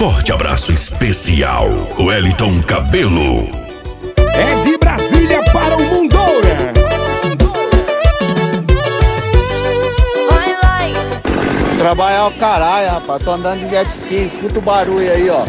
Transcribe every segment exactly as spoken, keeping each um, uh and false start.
forte abraço especial, Wellington Cabelo. É de Brasília para o mundo. Trabalhar é o caralho, rapaz. Tô andando de jet ski, escuta o barulho aí, ó.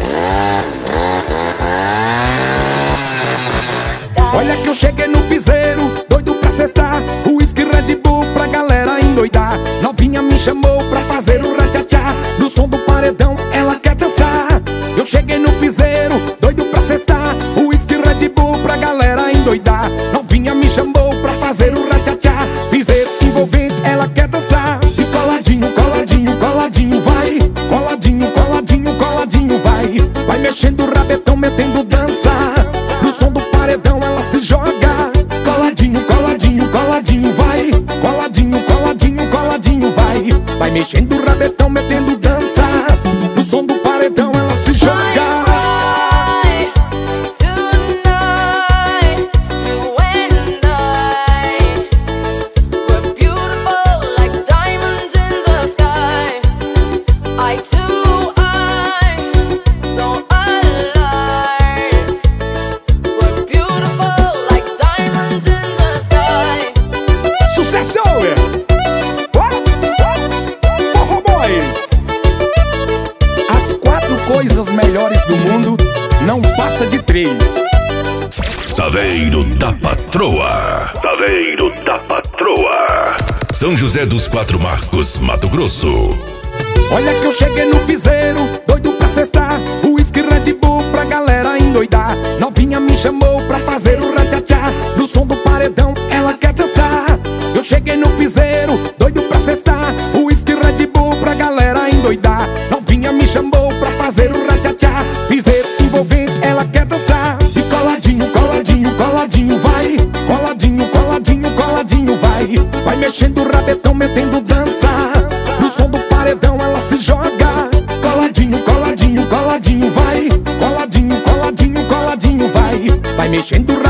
Olha que eu cheguei no piseiro, doido pra cestar. Whisky Red Bull pra galera endoidar. Novinha me chamou pra fazer o ratchatá. No som do paredão ela quer dançar. Eu cheguei no piseiro, doido pra cestar. Whisky Red Bull pra galera endoidar. Novinha me chamou pra fazer o ratchatá. Piseiro envolvente, ela quer dançar. E coladinho, coladinho, coladinho vai. Coladinho, coladinho, coladinho vai. Vai mexendo o rabetão, metendo dança. No som do paredão ela se joga. Coladinho, coladinho, coladinho vai. Coladinho, coladinho, coladinho vai. Vai mexendo o rabetão, metendo dança. No som do paredão ela se joga. Coisas melhores do mundo não passa de três. Saveiro da Patroa. Saveiro da Patroa. São José dos Quatro Marcos, Mato Grosso. Olha que eu cheguei no piseiro, doido pra cestar. Whisky Red Bull pra galera endoidar. Novinha me chamou pra fazer o ratchatá. No som do paredão ela quer dançar. Eu cheguei no piseiro, doido pra cestar. Whisky Red Bull pra galera endoidar. Novinha me chamou pra fazer o ratchatá. Piseiro envolvente, ela quer dançar. E coladinho, coladinho, coladinho vai. Coladinho, coladinho, coladinho vai. Vai mexendo o rabetão, metendo dança. No som do paredão ela se joga. Coladinho, coladinho, coladinho vai. Coladinho, coladinho, coladinho vai. Vai mexendo o